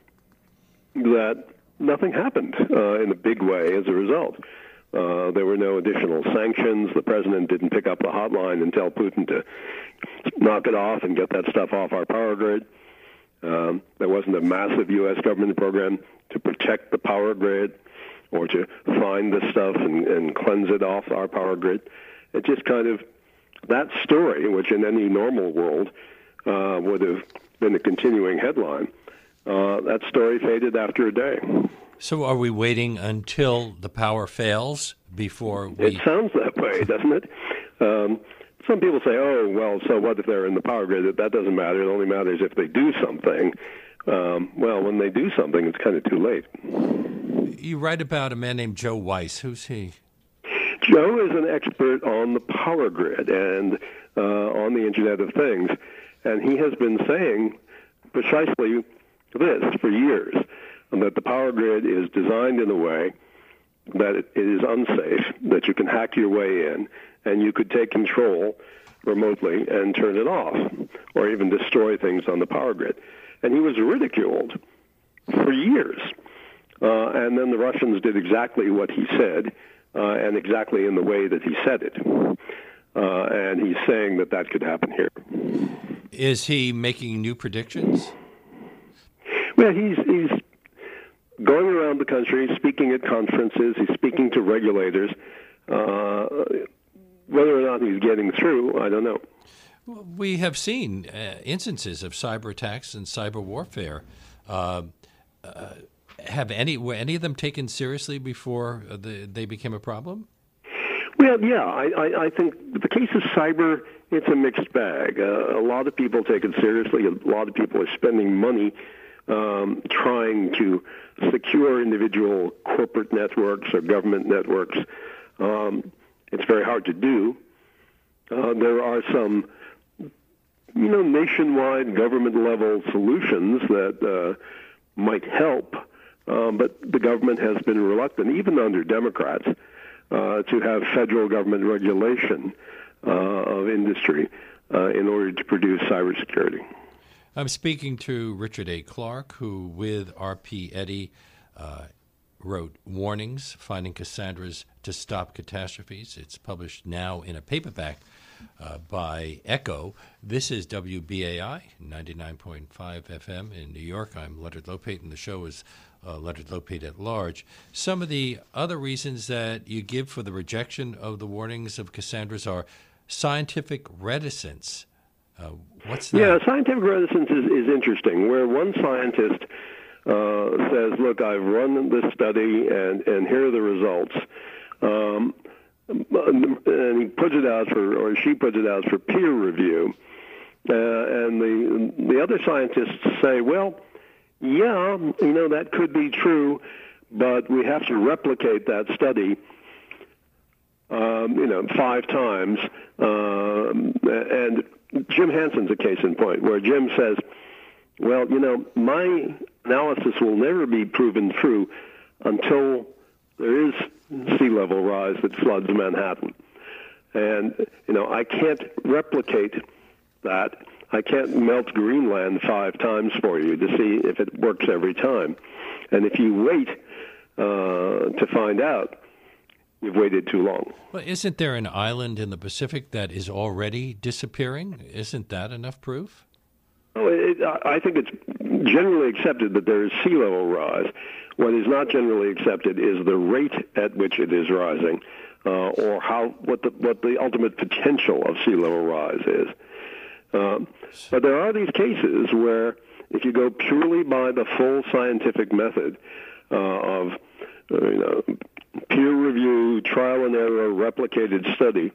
Speaker 3: that nothing happened uh, in a big way as a result. Uh, there were no additional sanctions. The president didn't pick up the hotline and tell Putin to knock it off and get that stuff off our power grid. Um, there wasn't a massive U S government program to protect the power grid or to find this stuff and, and cleanse it off our power grid. It just kind of, that story, which in any normal world uh, would have been a continuing headline, uh, that story faded after a day.
Speaker 2: So are we waiting until the power fails before we...
Speaker 3: It sounds that way, doesn't it? Um, some people say, oh, well, so what if they're in the power grid? That doesn't matter. It only matters if they do something. Um, well, when they do something, it's kind of too late.
Speaker 2: You write about a man named Joe Weiss. Who's he?
Speaker 3: Joe is an expert on the power grid and uh, on the Internet of Things, and he has been saying precisely this for years, that the power grid is designed in a way that it is unsafe, that you can hack your way in, and you could take control remotely and turn it off, or even destroy things on the power grid. And he was ridiculed for years. Uh, and then the Russians did exactly what he said, uh, and exactly in the way that he said it. Uh, and he's saying that that could happen here.
Speaker 2: Is he making new predictions?
Speaker 3: Well, he's he's going around the country, speaking at conferences. He's speaking to regulators. Uh, whether or not he's getting through, I don't know.
Speaker 2: We have seen uh, instances of cyber attacks and cyber warfare. Uh, uh, have any were any of them taken seriously before the, they became a problem?
Speaker 3: Well, yeah, I, I, I think the case of cyber, it's a mixed bag. Uh, a lot of people take it seriously. A lot of people are spending money um, trying to secure individual corporate networks or government networks. Um, it's very hard to do. Uh, there are some, you know, nationwide government-level solutions that uh, might help, um, but the government has been reluctant, even under Democrats, uh, to have federal government regulation uh, of industry uh, in order to produce cybersecurity.
Speaker 2: I'm speaking to Richard A. Clarke, who, with R P Eddy, uh, wrote Warnings, Finding Cassandras to Stop Catastrophes. It's published now in a paperback uh, by Echo. This is W B A I, ninety-nine point five F M in New York. I'm Leonard Lopate, and the show is uh, Leonard Lopate at Large. Some of the other reasons that you give for the rejection of the warnings of Cassandras are scientific reticence Uh, what's that?
Speaker 3: Yeah, scientific reticence is, is interesting, where one scientist uh, says, look, I've run this study, and, and here are the results. Um, and he puts it out for, or she puts it out for peer review. Uh, and the the other scientists say, well, yeah, you know, that could be true, but we have to replicate that study, um, you know, five times. Um, and Jim Hanson's a case in point, where Jim says, well, you know, my analysis will never be proven true until there is sea level rise that floods Manhattan. And, you know, I can't replicate that. I can't melt Greenland five times for you to see if it works every time. And if you wait uh, to find out, you've waited too long.
Speaker 2: Well, isn't there an island in the Pacific that is already disappearing? Isn't that enough proof?
Speaker 3: Oh, it, I think it's generally accepted that there is sea level rise. What is not generally accepted is the rate at which it is rising, uh, or how what the what the ultimate potential of sea level rise is. Um, but there are these cases where, if you go purely by the full scientific method uh, of uh, you know, peer review, trial and error, replicated study,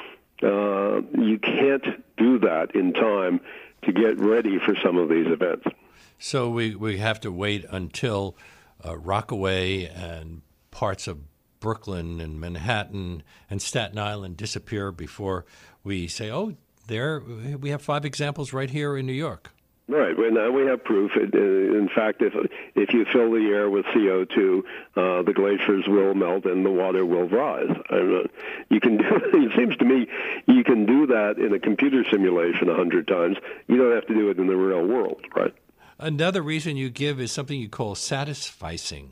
Speaker 3: uh, you can't do that in time to get ready for some of these events.
Speaker 2: So we, we have to wait until uh, Rockaway and parts of Brooklyn and Manhattan and Staten Island disappear before we say, oh, there we have five examples right here in New York.
Speaker 3: Right. Well, now we have proof. In fact, if if you fill the air with C O two, uh, the glaciers will melt and the water will rise. Uh, you can do. It seems to me you can do that in a computer simulation a hundred times. You don't have to do it in the real world, right?
Speaker 2: Another reason you give is something you call satisficing.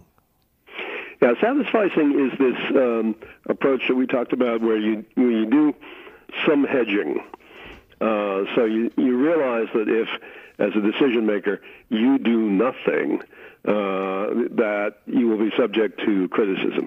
Speaker 3: Yeah, satisficing is this um, approach that we talked about, where you where you do some hedging. Uh, so you, you realize that if, as a decision maker, you do nothing, uh, that you will be subject to criticism.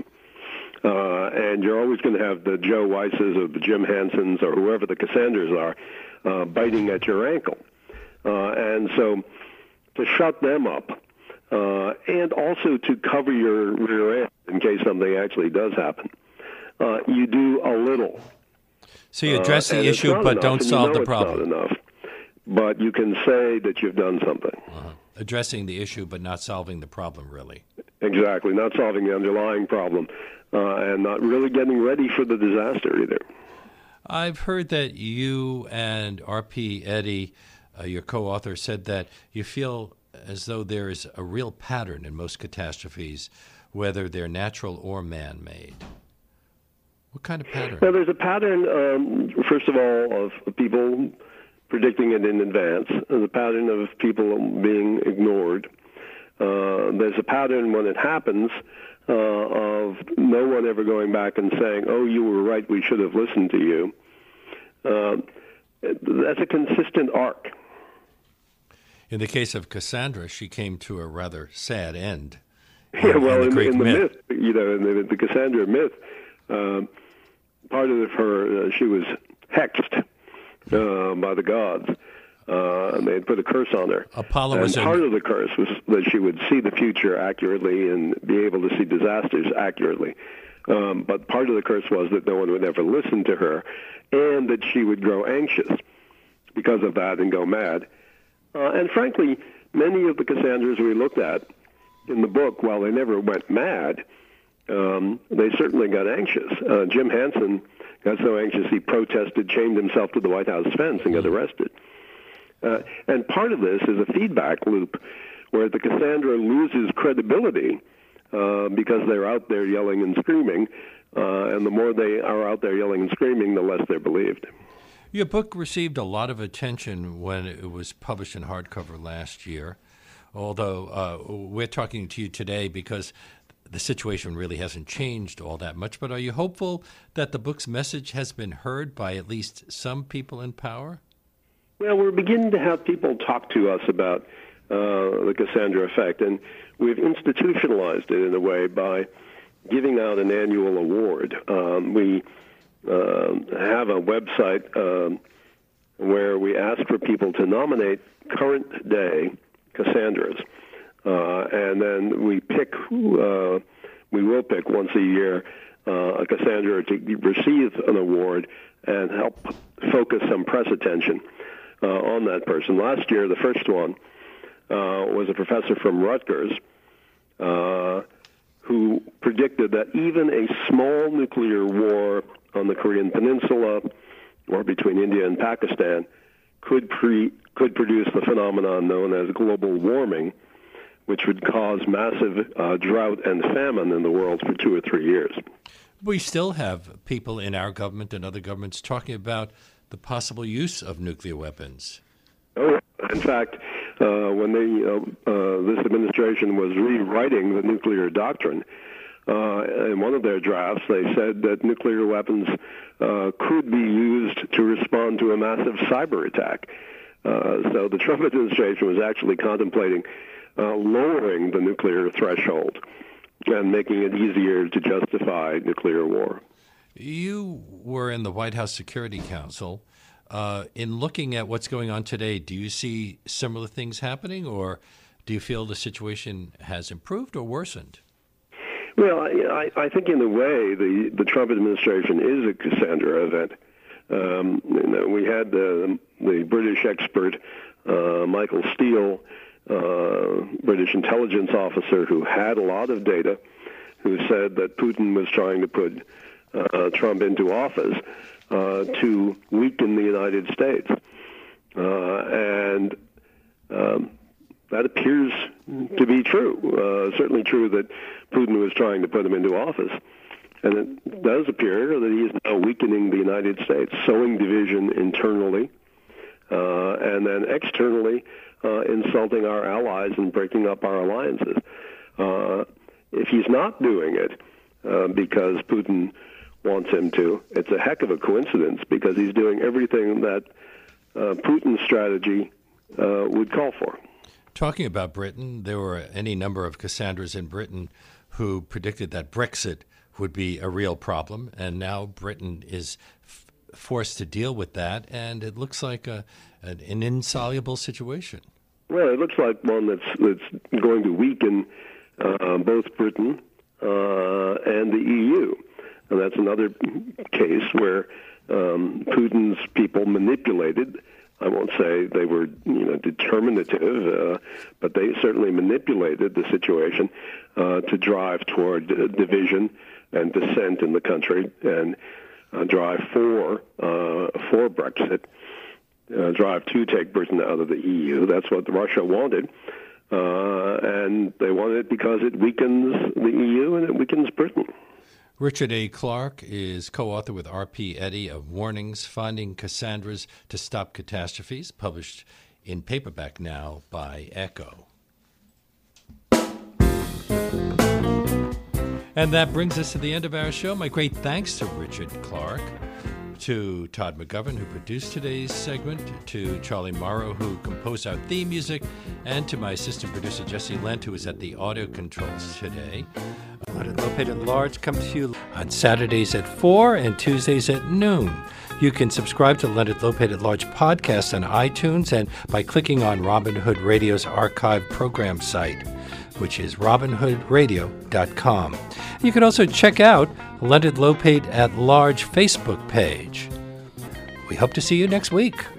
Speaker 3: Uh, and you're always going to have the Joe Weisses or the Jim Hansons or whoever the Cassandras are uh, biting at your ankle. Uh, and so to shut them up uh, and also to cover your rear end in case something actually does happen, uh, you do a little.
Speaker 2: So you address the uh, issue, but
Speaker 3: enough,
Speaker 2: don't solve
Speaker 3: you know
Speaker 2: the problem.
Speaker 3: It's not enough, but you can say that you've done something.
Speaker 2: Uh-huh. Addressing the issue, but not solving the problem, really.
Speaker 3: Exactly, not solving the underlying problem, uh, and not really getting ready for the disaster either.
Speaker 2: I've heard that you and R P Eddy, uh, your co-author, said that you feel as though there is a real pattern in most catastrophes, whether they're natural or man-made. What kind of pattern?
Speaker 3: Well, there's a pattern, um, first of all, of people predicting it in advance. There's a pattern of people being ignored. Uh, there's a pattern when it happens uh, of no one ever going back and saying, oh, you were right, we should have listened to you. Uh, that's a consistent arc.
Speaker 2: In the case of Cassandra, she came to a rather sad end.
Speaker 3: In, yeah, well,
Speaker 2: in the,
Speaker 3: in, in the myth. myth, you know, in the, the Cassandra myth, uh, part of her, uh, she was hexed uh, by the gods, uh, and they had put a curse on her.
Speaker 2: Apollo
Speaker 3: and
Speaker 2: was
Speaker 3: part
Speaker 2: in...
Speaker 3: of the curse was that she would see the future accurately and be able to see disasters accurately. Um, but part of the curse was that no one would ever listen to her, and that she would grow anxious because of that and go mad. Uh, and frankly, many of the Cassandras we looked at in the book, while they never went mad, Um, they certainly got anxious. Uh, Jim Hanson got so anxious he protested, chained himself to the White House fence, and got arrested. Uh, and part of this is a feedback loop where the Cassandra loses credibility uh, because they're out there yelling and screaming, uh, and the more they are out there yelling and screaming, the less they're believed.
Speaker 2: Your book received a lot of attention when it was published in hardcover last year, although uh, we're talking to you today because the situation really hasn't changed all that much. But are you hopeful that the book's message has been heard by at least some people in power?
Speaker 3: Well, we're beginning to have people talk to us about uh, the Cassandra effect, and we've institutionalized it in a way by giving out an annual award. Um, we uh, have a website um, where we asked for people to nominate current-day Cassandras, uh, and then we pick, uh, we will pick once a year uh, a Cassandra to receive an award and help focus some press attention uh, on that person. Last year, the first one uh, was a professor from Rutgers uh, who predicted that even a small nuclear war on the Korean Peninsula or between India and Pakistan could pre, could produce the phenomenon known as global warming, which would cause massive uh, drought and famine in the world for two or three years.
Speaker 2: We still have people in our government and other governments talking about the possible use of nuclear weapons.
Speaker 3: Oh, in fact, uh, when they, uh, uh, this administration was rewriting the nuclear doctrine, uh, in one of their drafts, they said that nuclear weapons uh, could be used to respond to a massive cyber attack. Uh, so the Trump administration was actually contemplating uh, lowering the nuclear threshold and making it easier to justify nuclear war.
Speaker 2: You were in the White House Security Council. Uh, in looking at what's going on today, do you see similar things happening, or do you feel the situation has improved or worsened?
Speaker 3: Well, I, I think in a way the, the Trump administration is a Cassandra event. Um, you know, we had the, the British expert uh, Michael Steele, uh, British intelligence officer who had a lot of data, who said that Putin was trying to put uh, Trump into office uh, to weaken the United States. Uh, and um, that appears to be true. Uh, certainly true that Putin was trying to put him into office. And it does appear that he is now weakening the United States, sowing division internally, uh, and then externally uh, insulting our allies and breaking up our alliances. Uh, if he's not doing it uh, because Putin wants him to, it's a heck of a coincidence, because he's doing everything that uh, Putin's strategy uh, would call for.
Speaker 2: Talking about Britain, there were any number of Cassandras in Britain who predicted that Brexit would be a real problem, and now Britain is f- forced to deal with that, and it looks like a, an, an insoluble situation.
Speaker 3: Well, it looks like one that's that's going to weaken uh, both Britain uh, and the E U, and that's another case where um, Putin's people manipulated. I won't say they were, you know, determinative, uh, but they certainly manipulated the situation uh, to drive toward uh, division and dissent in the country, and uh, drive for uh, for Brexit, uh, drive to take Britain out of the E U. That's what Russia wanted, uh, and they wanted it because it weakens the E U and it weakens Britain.
Speaker 2: Richard A. Clarke is co-author with R P Eddy of Warnings, Finding Cassandras to Stop Catastrophes, published in paperback now by Echo. And that brings us to the end of our show. My great thanks to Richard Clarke, to Todd McGovern, who produced today's segment, to Charlie Morrow, who composed our theme music, and to my assistant producer, Jesse Lent, who is at the audio controls today. Leonard Lopate at Large comes to you on Saturdays at four and Tuesdays at noon. You can subscribe to Leonard Lopate at Large podcast on iTunes and by clicking on Robin Hood Radio's archive program site, which is robin hood radio dot com. You can also check out Leonard Lopate at Large Facebook page. We hope to see you next week.